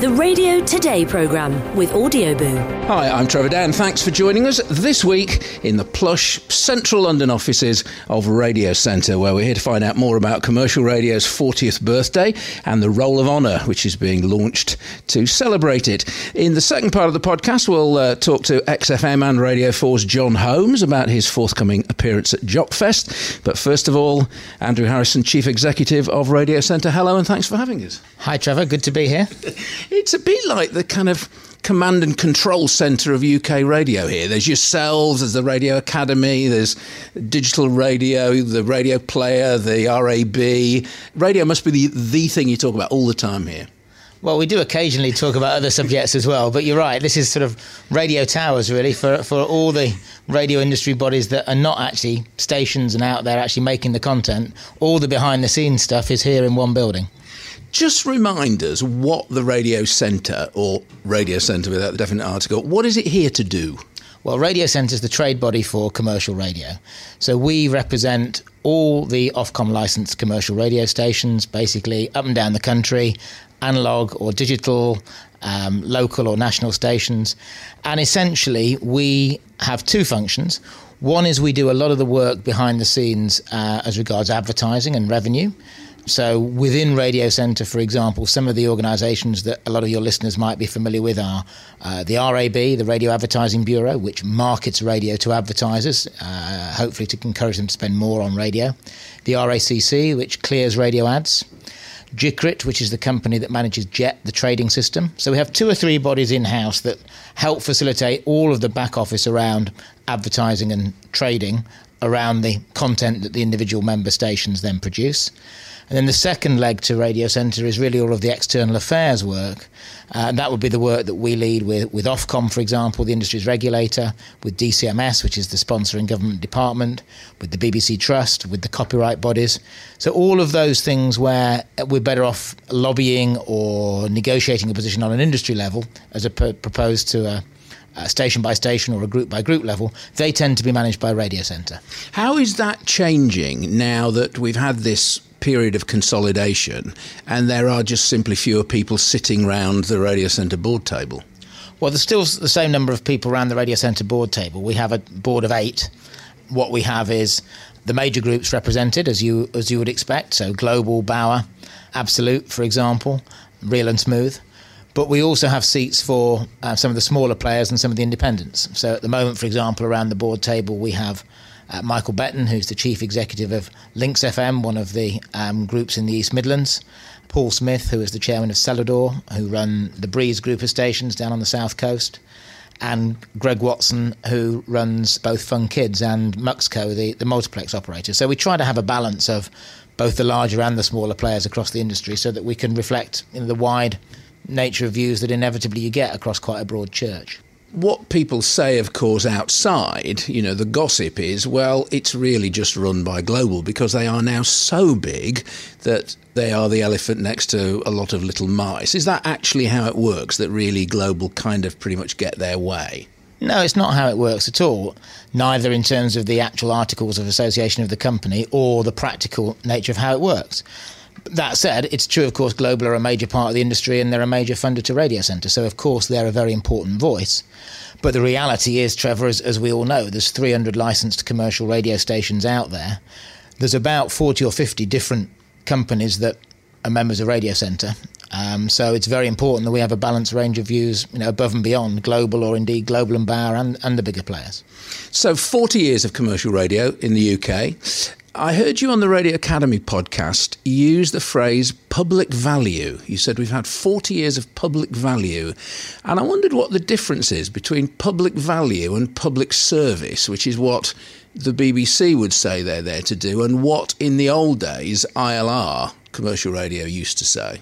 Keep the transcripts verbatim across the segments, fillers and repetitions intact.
The Radio Today programme with Audioboo. Hi, I'm Trevor Dan. Thanks for joining us this week in the plush central London offices of Radio Centre, where we're here to find out more about commercial radio's fortieth birthday and the Roll of Honour, which is being launched to celebrate it. In the second part of the podcast, we'll uh, talk to X F M and Radio four's John Holmes about his forthcoming appearance at Jockfest. But first of all, Andrew Harrison, Chief Executive of Radio Centre. Hello and thanks for having us. Hi, Trevor. Good to be here. It's a bit like the kind of command and control centre of U K radio here. There's yourselves, there's the Radio Academy, there's digital radio, the radio player, the R A B. Radio must be the, the thing you talk about all the time here. Well, we do occasionally talk about other subjects as well, but you're right, this is sort of radio towers, really, for, for all the radio industry bodies that are not actually stations and out there actually making the content. All the behind-the-scenes stuff is here in one building. Just remind us what the Radio Centre, or Radio Centre without the definite article, what is it here to do? Well, Radio Centre is the trade body for commercial radio. So we represent all the Ofcom licensed commercial radio stations, basically up and down the country, analogue or digital, um, local or national stations. And essentially, we have two functions. One is we do a lot of the work behind the scenes uh, as regards advertising and revenue. So within Radio Centre, for example, some of the organisations that a lot of your listeners might be familiar with are uh, the R A B, the Radio Advertising Bureau, which markets radio to advertisers, uh, hopefully to encourage them to spend more on radio. The R A C C, which clears radio ads. G I C R I T, which is the company that manages Jet, the trading system. So we have two or three bodies in-house that help facilitate all of the back office around advertising and trading around the content that the individual member stations then produce. And then the second leg to Radio Centre is really all of the external affairs work. Uh, and that would be the work that we lead with, with Ofcom, for example, the industry's regulator, with D C M S, which is the sponsoring government department, with the B B C Trust, with the copyright bodies. So all of those things where we're better off lobbying or negotiating a position on an industry level as opposed to a Uh, station by station or a group by group level, they tend to be managed by Radio Centre. How is that changing now that we've had this period of consolidation and there are just simply fewer people sitting round the Radio Centre board table? Well, there's still the same number of people around the Radio Centre board table. We have a board of eight. What we have is the major groups represented, as you as you would expect, so Global, Bauer, Absolute, for example, Real and Smooth. But we also have seats for uh, some of the smaller players and some of the independents. So at the moment, for example, around the board table, we have uh, Michael Betton, who's the chief executive of Links F M, one of the um, groups in the East Midlands. Paul Smith, who is the chairman of Celador, who run the Breeze group of stations down on the south coast. And Greg Watson, who runs both Fun Kids and Muxco, the, the multiplex operator. So we try to have a balance of both the larger and the smaller players across the industry so that we can reflect you know, the wide nature of views that inevitably you get across quite a broad church. What people say, of course, outside, you know, the gossip is, well, it's really just run by Global because they are now so big that they are the elephant next to a lot of little mice. Is that actually how it works, that really Global kind of pretty much get their way? No, it's not how it works at all, neither in terms of the actual articles of association of the company or the practical nature of how it works. That said, it's true, of course, Global are a major part of the industry and they're a major funder to Radio Centre. So, of course, they're a very important voice. But the reality is, Trevor, as, as we all know, there's three hundred licensed commercial radio stations out there. There's about forty or fifty different companies that are members of Radio Centre. Um, so it's very important that we have a balanced range of views, you know, above and beyond Global or indeed Global and Bauer and, and the bigger players. So forty years of commercial radio in the U K. I heard you on the Radio Academy podcast use the phrase public value. You said we've had forty years of public value. And I wondered what the difference is between public value and public service, which is what the B B C would say they're there to do, and what in the old days I L R, commercial radio, used to say.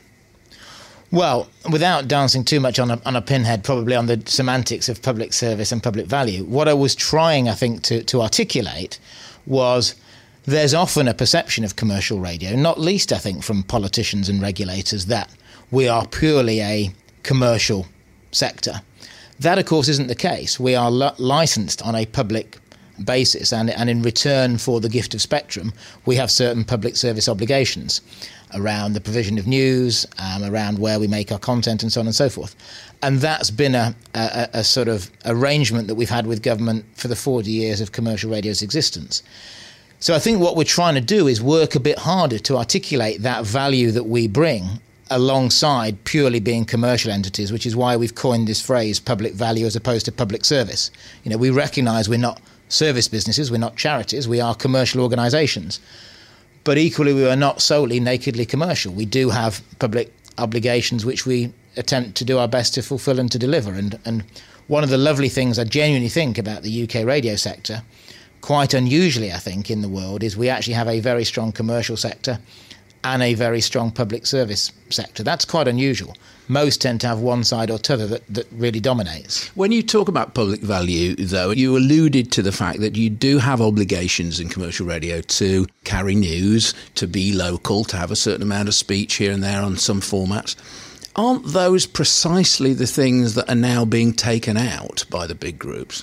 Well, without dancing too much on a, on a pinhead, probably on the semantics of public service and public value, what I was trying, I think, to, to articulate was there's often a perception of commercial radio, not least, I think, from politicians and regulators, that we are purely a commercial sector. That, of course, isn't the case. We are li- licensed on a public basis, and, and in return for the gift of spectrum, we have certain public service obligations. around the provision of news, um, around where we make our content and so on and so forth. And that's been a, a, a sort of arrangement that we've had with government for the forty years of commercial radio's existence. So I think what we're trying to do is work a bit harder to articulate that value that we bring alongside purely being commercial entities, which is why we've coined this phrase public value as opposed to public service. You know, we recognise we're not service businesses, we're not charities, we are commercial organisations. But equally, we are not solely nakedly commercial. We do have public obligations which we attempt to do our best to fulfil and to deliver. And, and one of the lovely things I genuinely think about the U K radio sector, quite unusually I think in the world, is we actually have a very strong commercial sector and a very strong public service sector. That's quite unusual. Most tend to have one side or t'other that, that really dominates. When you talk about public value, though, you alluded to the fact that you do have obligations in commercial radio to carry news, to be local, to have a certain amount of speech here and there on some formats. Aren't those precisely the things that are now being taken out by the big groups?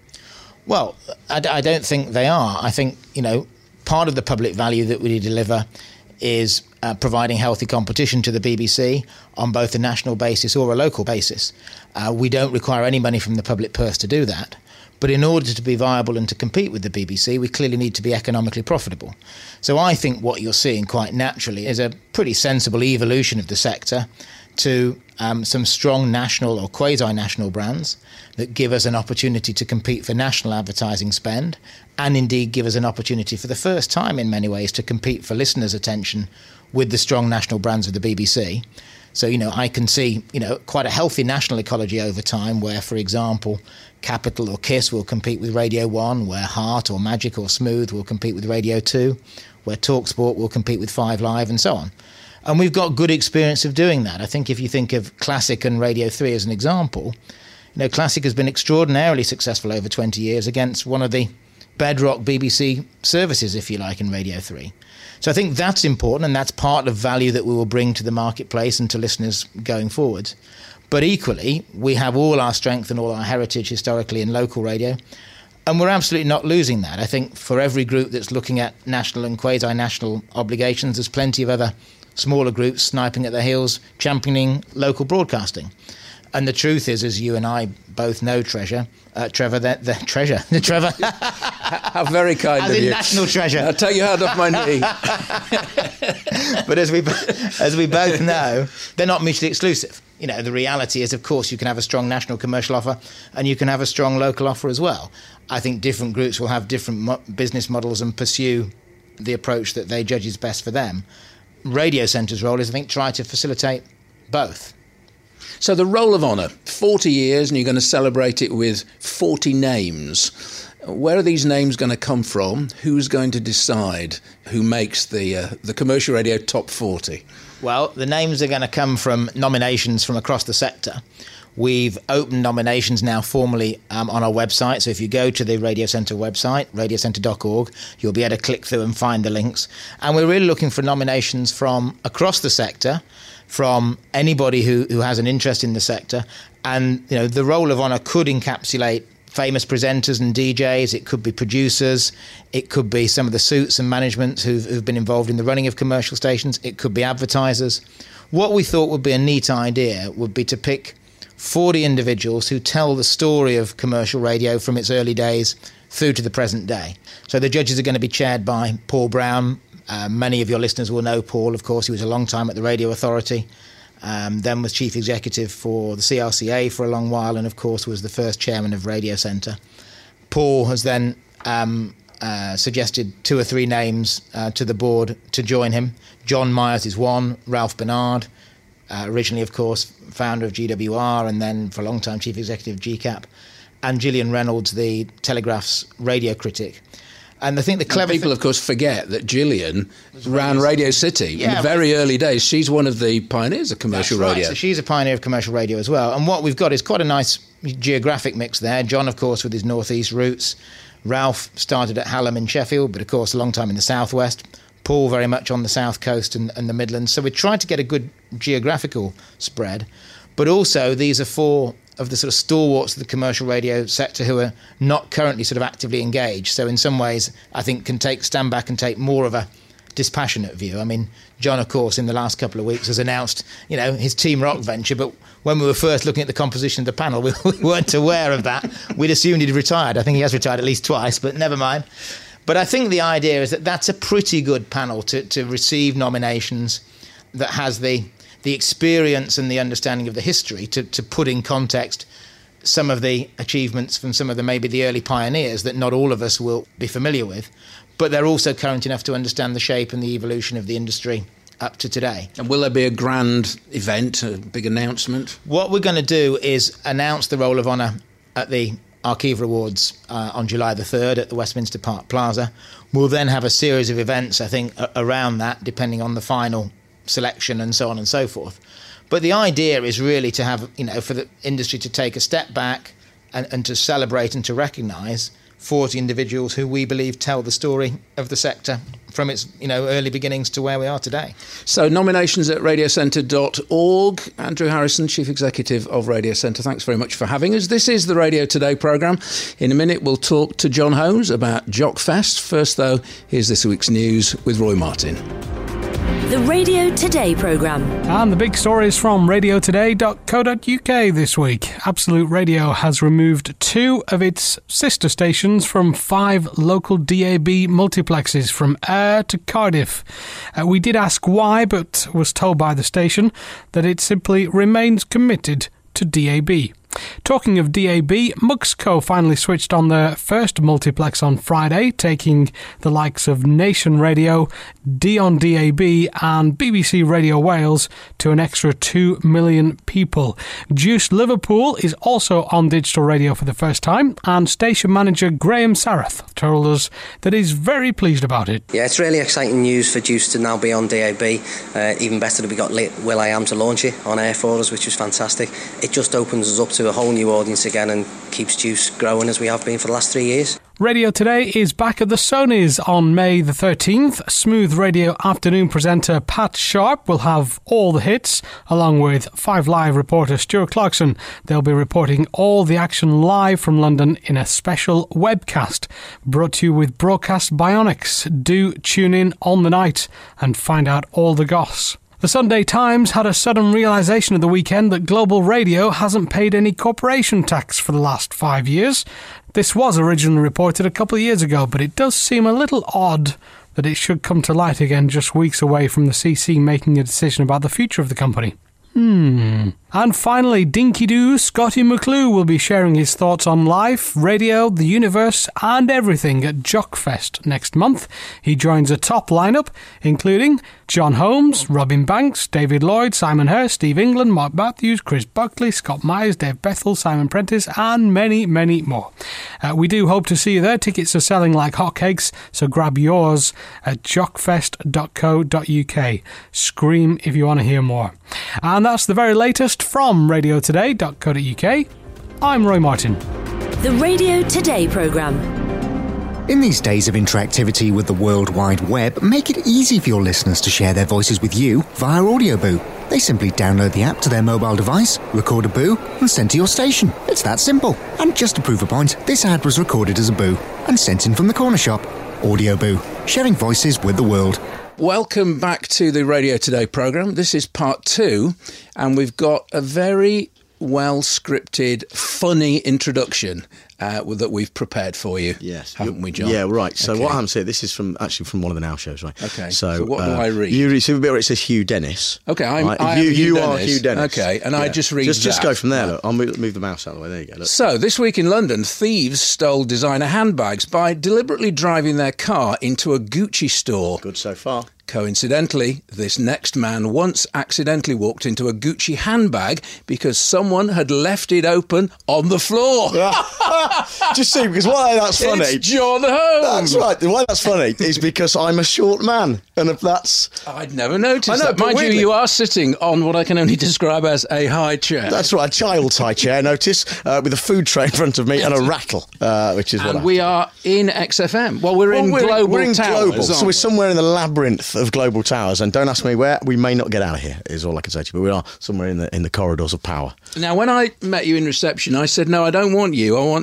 Well, I, I don't think they are. I think, you know, part of the public value that we deliver is uh, providing healthy competition to the B B C on both a national basis or a local basis. Uh, we don't require any money from the public purse to do that. But in order to be viable and to compete with the B B C, we clearly need to be economically profitable. So I think what you're seeing quite naturally is a pretty sensible evolution of the sector to um, some strong national or quasi-national brands that give us an opportunity to compete for national advertising spend, and indeed give us an opportunity for the first time in many ways to compete for listeners' attention with the strong national brands of the B B C. So, you know, I can see, you know, quite a healthy national ecology over time where, for example, Capital or KISS will compete with Radio one, where Heart or Magic or Smooth will compete with Radio two, where TalkSport will compete with Five Live, and so on. And we've got good experience of doing that. I think if you think of Classic and Radio three as an example, you know, Classic has been extraordinarily successful over twenty years against one of the bedrock B B C services, if you like, in Radio three. So I think that's important, and that's part of value that we will bring to the marketplace and to listeners going forward. But equally, we have all our strength and all our heritage historically in local radio, and we're absolutely not losing that. I think for every group that's looking at national and quasi-national obligations, there's plenty of other smaller groups sniping at their heels, championing local broadcasting. And the truth is, as you and I both know, Treasure, uh, Trevor, the, the treasure, the Trevor. How very kind as of in you. National treasure. I'll take your hand off my knee. But as we as we both know, they're not mutually exclusive. You know, the reality is, of course, you can have a strong national commercial offer and you can have a strong local offer as well. I think different groups will have different mo- business models and pursue the approach that they judge is best for them. Radio Centre's role is, I think, try to facilitate both. So the Roll of Honour, forty years, and you're going to celebrate it with forty names. Where are these names going to come from? Who's going to decide who makes the uh, the commercial radio top forty? Well, the names are going to come from nominations from across the sector. We've opened nominations now formally um, on our website. So if you go to the Radio Centre website, radio centre dot org, you'll be able to click through and find the links. And we're really looking for nominations from across the sector, from anybody who, who has an interest in the sector. And, you know, the Roll of Honour could encapsulate famous presenters and D Js, it could be producers, it could be some of the suits and management who've, who've been involved in the running of commercial stations, it could be advertisers. What we thought would be a neat idea would be to pick forty individuals who tell the story of commercial radio from its early days through to the present day. So the judges are going to be chaired by Paul Brown. Uh, many of your listeners will know Paul, of course. He was a long time at the Radio Authority, um, then was chief executive for the C R C A for a long while, and of course was the first chairman of Radio Centre. Paul has then um, uh, suggested two or three names uh, to the board to join him. John Myers is one, Ralph Bernard, uh, originally, of course, founder of G W R and then for a long time chief executive of G CAP, and Gillian Reynolds, the Telegraph's radio critic. And I think the clever and people, thing, of course, forget that Gillian ran Radio City yeah, in the very early days. She's one of the pioneers of commercial that's right. radio. So she's a pioneer of commercial radio as well. And what we've got is quite a nice geographic mix there. John, of course, with his northeast roots. Ralph started at Hallam in Sheffield, but of course a long time in the southwest. Paul very much on the south coast and, and the Midlands. So we tried to get a good geographical spread. But also these are four of the sort of stalwarts of the commercial radio sector who are not currently sort of actively engaged. So in some ways, I think can take stand back and take more of a dispassionate view. I mean, John, of course, in the last couple of weeks has announced, you know, his Team Rock venture, but when we were first looking at the composition of the panel, we, we weren't aware of that. We'd assumed he'd retired. I think he has retired at least twice, but never mind. But I think the idea is that that's a pretty good panel to, to receive nominations that has the the experience and the understanding of the history to, to put in context some of the achievements from some of the maybe the early pioneers that not all of us will be familiar with, but they're also current enough to understand the shape and the evolution of the industry up to today. And will there be a grand event, a big announcement? What we're going to do is announce the Roll of Honour at the Arkiva Awards uh, on July the third at the Westminster Park Plaza. We'll then have a series of events, I think, a- around that, depending on the final selection and so on and so forth. But the idea is really to have, you know, for the industry to take a step back and, and to celebrate and to recognise forty individuals who we believe tell the story of the sector from its, you know, early beginnings to where we are today. So nominations at radio centre dot org. Andrew Harrison, Chief Executive of Radio Centre, thanks very much for having us. This is the Radio Today programme. In a minute, we'll talk to John Holmes about Jockfest. First, though, here's this week's news with Roy Martin. The Radio Today programme. And the big story is from radio today dot co dot uk this week. Absolute Radio has removed two of its sister stations from five local D A B multiplexes from Ayr to Cardiff. Uh, we did ask why, but was told by the station that it simply remains committed to D A B. Talking of D A B, Muxco finally switched on their first multiplex on Friday, taking the likes of Nation Radio, Dion D A B and B B C Radio Wales to an extra two million people. Juice Liverpool is also on digital radio for the first time, and station manager Graham Sarath told us that he's very pleased about it. Yeah, it's really exciting news for Juice to now be on D A B. Uh, even better that we got Will I Am to launch it on air for us, which was fantastic. It just opens us up to a whole new audience again and keeps Juice growing as we have been for the last three years. Radio Today is back at the Sonys on May the thirteenth. Smooth Radio afternoon presenter Pat Sharp will have all the hits, along with Five Live reporter Stuart Clarkson. They'll be reporting all the action live from London in a special webcast, brought to you with Broadcast Bionics. Do tune in on the night and find out all the goss. The Sunday Times had a sudden realisation at the weekend that Global Radio hasn't paid any corporation tax for the last five years. This was originally reported a couple of years ago, but it does seem a little odd that it should come to light again just weeks away from the C C making a decision about the future of the company. Hmm. And finally, Dinky Doo Scotty McClue will be sharing his thoughts on life, radio, the universe and everything at Jockfest next month. He joins a top lineup, including John Holmes, Robin Banks, David Lloyd, Simon Hurst, Steve England, Mark Matthews, Chris Buckley, Scott Myers, Dave Bethel, Simon Prentice and many, many more. Uh, we do hope to see you there. Tickets are selling like hotcakes, so grab yours at jockfest dot co dot uk. Scream if you want to hear more. And that's the very latest from radio today dot co dot uk. I'm Roy Martin. The Radio Today programme. In these days of interactivity with the World Wide Web, make it easy for your listeners to share their voices with you via Audioboo. They simply download the app to their mobile device, record a boo, and send to your station. It's that simple. And just to prove a point, this ad was recorded as a boo and sent in from the corner shop. Audioboo, sharing voices with the world. Welcome back to the Radio Today programme. This is part two, and we've got a very well-scripted, funny introduction uh, that we've prepared for you. Yes. Haven't we, John? Yeah, right. So okay. what happens here, this is from actually from one of the Now shows, right? Okay. So, so what uh, do I read? You read, so the bit where it says Hugh Dennis. Okay, I'm, right? I you, am Hugh you Dennis. are Hugh Dennis. Okay, and yeah. I just read just, that. Just go from there, right. Look. I'll move, move the mouse out of the way. There you go. Look. So, this week in London, thieves stole designer handbags by deliberately driving their car into a Gucci store. Good so far. Coincidentally, this next man once accidentally walked into a Gucci handbag because someone had left it open on the floor. Just see, because why that's funny. It's John Holmes. That's right. Why that's funny is because I'm a short man, and if that's I'd never noticed I know, that. but Mind weirdly- you, you are sitting on what I can only describe as a high chair. that's right, a child's high chair. Notice uh, with a food tray in front of me and a rattle, uh, which is what. And I we are in X F M. Well, we're Well, in we're, Global we're in Towers, Global, so aren't we're we? somewhere in the labyrinth of Global Towers, and don't ask me where. We may not get out of here, is all I can say to you, but we are somewhere in the in the corridors of power. Now, when I met you in reception, I said, no, I don't want you. I want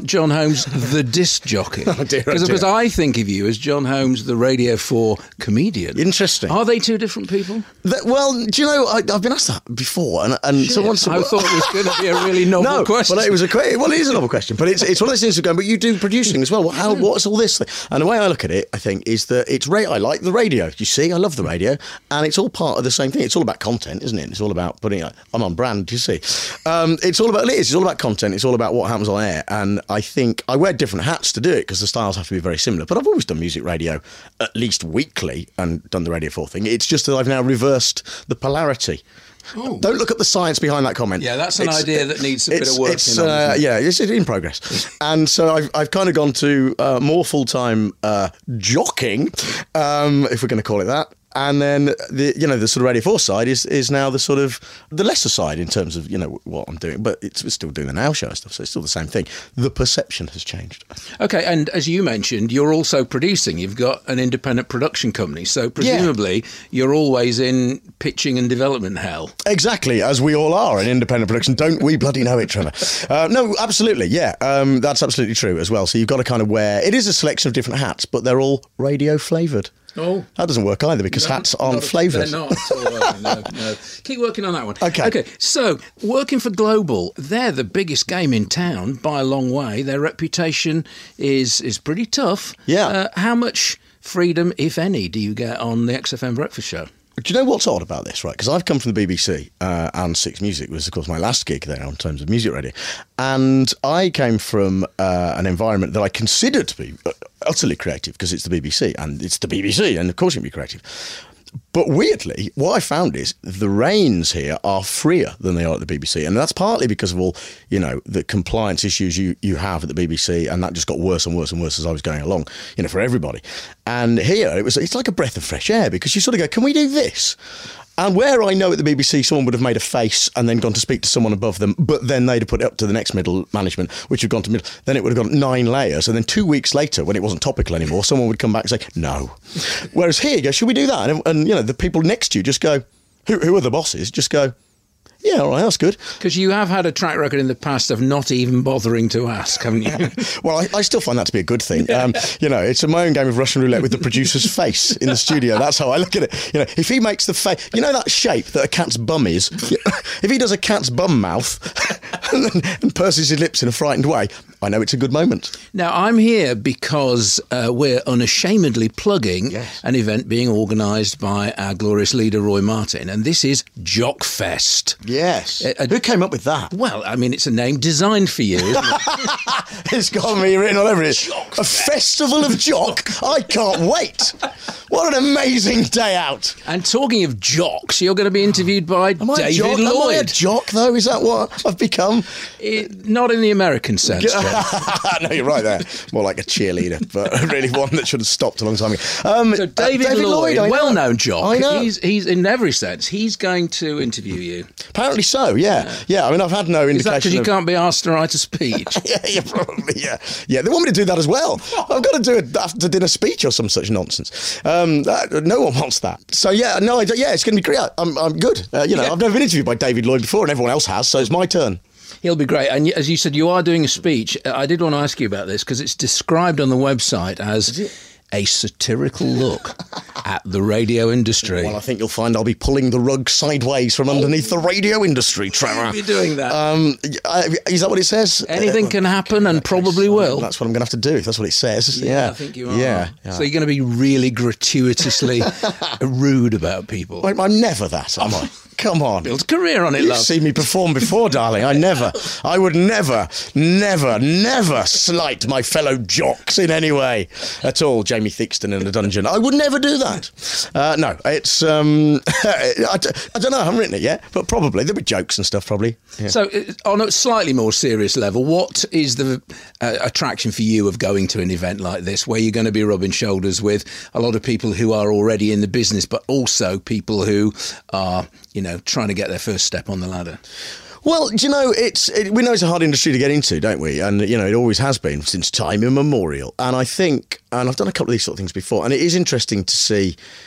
John Holmes, the disc jockey. Oh, dear, oh, Because dear. I think of you as John Holmes, the Radio four comedian. Interesting. Are they two different people? That, well, do you know, I, I've been asked that before, and, and Shit, someone said... I thought it was going to be a really novel no, question. Well, it was a que- well, it is a novel question, but it's it's one of those things of going. But you do producing as well. Well, how? What's all this thing? And the way I look at it, I think, is that it's ra- I like the radio. You see, I love the radio, and it's all part of the same thing. It's all about content, isn't it? It's all about putting. I'm on brand. You see, um, it's all about. It is. It's all about content. It's all about what happens on air. And I think I wear different hats to do it because the styles have to be very similar. But I've always done music radio at least weekly and done the Radio four thing. It's just that I've now reversed the polarity. Ooh. Don't look at the science behind that comment. Yeah, that's an It's- idea that needs a bit it's- of work. It's, in on, uh, isn't it? yeah, it's in progress. And so I've, I've kind of gone to uh, more full-time uh, jockeying, um, if we're going to call it that. And then the you know the sort of Radio four side is is now the sort of the lesser side in terms of you know what I'm doing, but it's we're still doing the Now Show and stuff, so it's still the same thing. The perception has changed. Okay, and as you mentioned, you're also producing. You've got an independent production company, so presumably you're always in pitching and development hell. Exactly, as we all are in independent production. Don't we bloody know it, Trevor? Uh, no, absolutely, yeah, um, that's absolutely true as well. So you've got to kind of wear. It is a selection of different hats, but they're all radio flavoured. Oh, that doesn't work either because no, hats aren't not, flavoured. They're not at all, are they? No, no. Keep working on that one. Okay. Okay. So, working for Global, they're the biggest game in town by a long way. Their reputation is is pretty tough. Yeah. Uh, how much freedom, if any, do you get on the X F M Breakfast Show? Do you know what's odd about this, right? Because I've come from the B B C uh, and Six Music was, of course, my last gig there in terms of music radio. And I came from uh, an environment that I considered to be utterly creative because it's the B B C and it's the B B C and, of course, you can be creative. But weirdly, what I found is the reins here are freer than they are at the B B C. And that's partly because of all, you know, the compliance issues you, you have at the B B C. And that just got worse and worse and worse as I was going along, you know, for everybody. And here, it was it's like a breath of fresh air because you sort of go, can we do this? And where I know at the B B C someone would have made a face and then gone to speak to someone above them, but then they'd have put it up to the next middle management, which had gone to middle, then it would have gone nine layers. And then two weeks later, when it wasn't topical anymore, someone would come back and say, no. Whereas here, you go, should we do that? And, and you know, the people next to you just go, who, who are the bosses? Just go, yeah, all right, that's good. Because you have had a track record in the past of not even bothering to ask, haven't you? Well, I, I still find that to be a good thing. Um, you know, it's a my own game of Russian roulette with the producer's face in the studio. That's how I look at it. You know, if he makes the face, you know that shape that a cat's bum is? If he does a cat's bum mouth and, and purses his lips in a frightened way, I know it's a good moment. Now, I'm here because uh, we're unashamedly plugging Yes. an event being organised by our glorious leader, Roy Martin, and this is Jock Fest. Yes. Uh, Who came up with that? Well, I mean, it's a name designed for you, isn't it? It's got me written all over it. A festival of jock. I can't wait. What an amazing day out. And talking of jocks, you're going to be interviewed by Am I a David jock? Am I a Lloyd. jock, though? Is that what I've become? It, not in the American sense, John. No, you're right there. More like a cheerleader, but really one that should have stopped a long time ago. Um, So David, uh, David Lloyd, Lloyd I know. well-known jock, I know. He's, he's in every sense. He's going to interview you. Apparently so, yeah. yeah. Yeah, I mean, I've had no indication Is that because you of... can't be asked to write a speech? yeah, yeah, probably, yeah. Yeah, they want me to do that as well. I've got to do a after dinner speech or some such nonsense. Um, that, no one wants that. So, yeah, no, I, yeah, it's going to be great. I'm, I'm good. Uh, you know, Yeah. I've never been interviewed by David Lloyd before and everyone else has, so it's my turn. He'll be great. And y- as you said, you are doing a speech. Uh, I did want to ask you about this because it's described on the website as a satirical look at the radio industry. Well, I think you'll find I'll be pulling the rug sideways from underneath the radio industry, Trevor. You'll be doing that. Um, uh, is that what it says? Anything can happen and probably will. That's what I'm going to have to do if that's what it says. Yeah, Yeah, I think you are. Yeah. yeah. So you're going to be really gratuitously rude about people. I'm, I'm never that, am I? Come on. Build a career on it, You've love. seen me perform before, darling. I never, I would never, never, never slight my fellow jocks in any way at all. Jamie Theakston in a dungeon. I would never do that. Uh, no, it's, um, I, d- I don't know, I haven't written it yet, but probably. There'll be jokes and stuff, probably. Yeah. So, uh, on a slightly more serious level, what is the uh, attraction for you of going to an event like this, where you're going to be rubbing shoulders with a lot of people who are already in the business, but also people who are, you know, trying to get their first step on the ladder? Well, do you know, it's it, we know it's a hard industry to get into, don't we? And, you know, it always has been since time immemorial. And I think, and I've done a couple of these sort of things before, and it is interesting to see,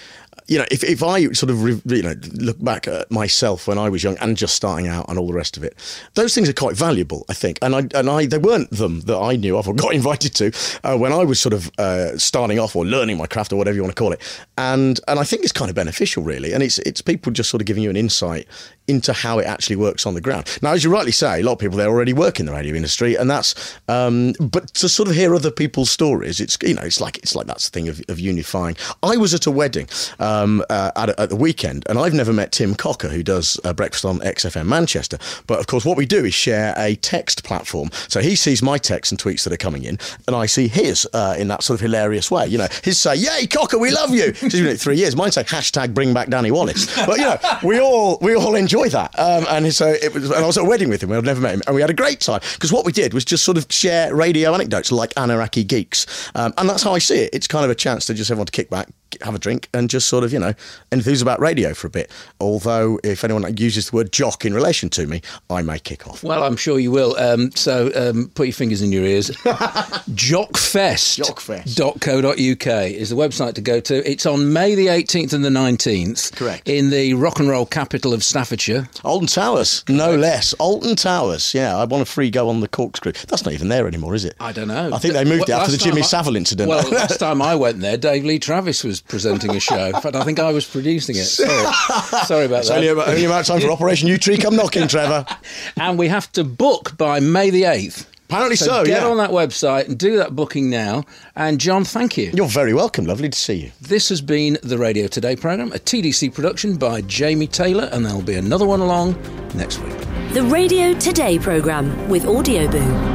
you know, if, if I sort of, re, you know, look back at myself when I was young and just starting out and all the rest of it, those things are quite valuable, I think. And I, and I, they weren't them that I knew of or got invited to uh, when I was sort of uh, starting off or learning my craft or whatever you want to call it. And and I think it's kind of beneficial, really. And it's it's people just sort of giving you an insight into how it actually works on the ground. Now, as you rightly say, a lot of people there already work in the radio industry, and that's. Um, but to sort of hear other people's stories, it's you know, it's like it's like that's the thing of, of unifying. I was at a wedding um, uh, at, a, at the weekend, and I've never met Tim Cocker, who does uh, Breakfast on X F M Manchester. But of course, what we do is share a text platform. So he sees my texts and tweets that are coming in, and I see his uh, in that sort of hilarious way. You know, his say, "Yay, Cocker, we love you." He's been at three years. Mine say hashtag Bring Back Danny Wallace. But you know, we all we all enjoy that. Um, and so it was. And I was at a wedding with him. I'd never met him, and we had a great time because what we did was just sort of share radio anecdotes like Anaraki Geeks, um, and that's how I see it. It's kind of a chance to just everyone to kick back, have a drink, and just sort of, you know, enthuse about radio for a bit. Although, if anyone uses the word jock in relation to me, I may kick off. Well, I'm sure you will. Um, so um, put your fingers in your ears. Jockfest. Jockfest. dot co dot uk is the website to go to. It's on May the eighteenth and the nineteenth. Correct. In the rock and roll capital of Staffordshire. Alton Towers, no less. Alton Towers, yeah. I want a free go on the corkscrew. That's not even there anymore, is it? I don't know. I think they moved Well, it after the last Jimmy time I- Savile incident. Well, last time I went there, Dave Lee Travis was presenting a show. In fact, I think I was producing it. Sorry, Sorry about It's that. only about, only about time for Operation U Tree come knocking, Trevor. And we have to book by May the eighth. Apparently so, so get yeah. on that website and do that booking now. And John, thank you. You're very welcome. Lovely to see you. This has been the Radio Today programme, a T D C production by Jamie Taylor, and there'll be another one along next week. The Radio Today programme with Audioboo.